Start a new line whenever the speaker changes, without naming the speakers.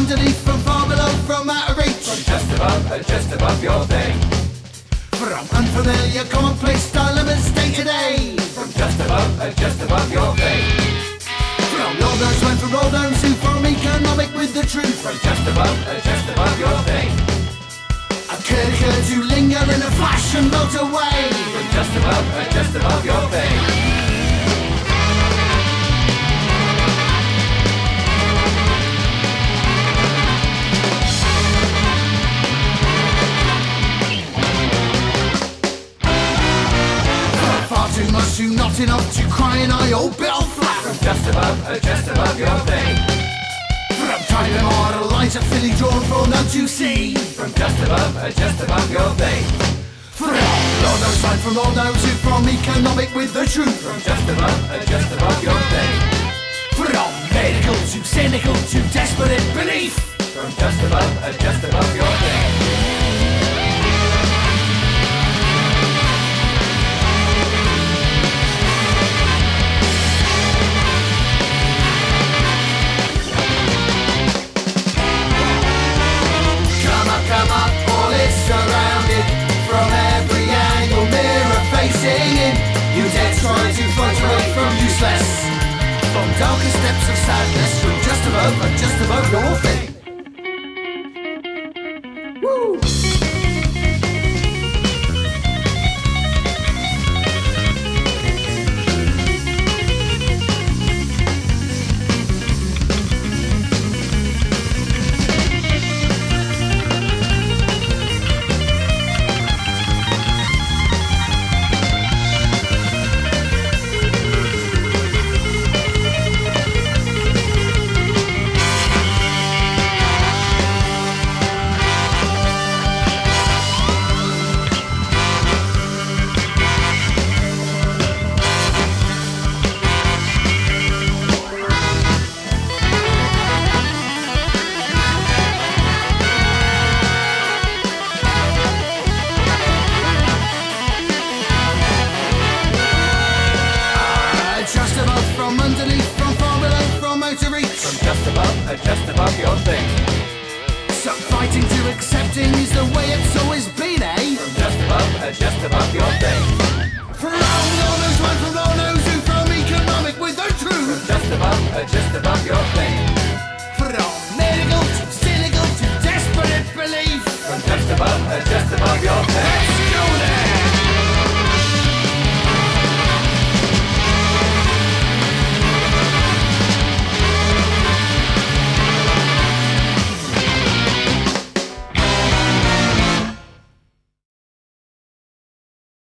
underneath, from far below, from out of reach.
From just above your thing.
From unfamiliar, commonplace dilemmas day to day.
From just above your thing.
From Lord knows when, from Lord knows who, from economic with the truth.
From just above your thing.
A curve to linger in a flash and melt away.
From just above your thing.
Far too much, too not enough, too crying eye, all bit all flat.
From just above your thing.
From time immortal, lines are filling drawn for none to see.
From just above your thing.
From Lord knows when, from Lord knows who, from economic with the truth.
From just above your thing.
From medical to cynical to desperate belief.
From just above your thing.
Come up, all is surrounded from every angle, mirror facing in. You dare try to float away from useless, from darkest depths of sadness, from just above your thing. Woo! From underneath, from far below, from out of reach.
From just above your thing.
So fighting to accepting is the way it's always been, eh?
From just above your thing.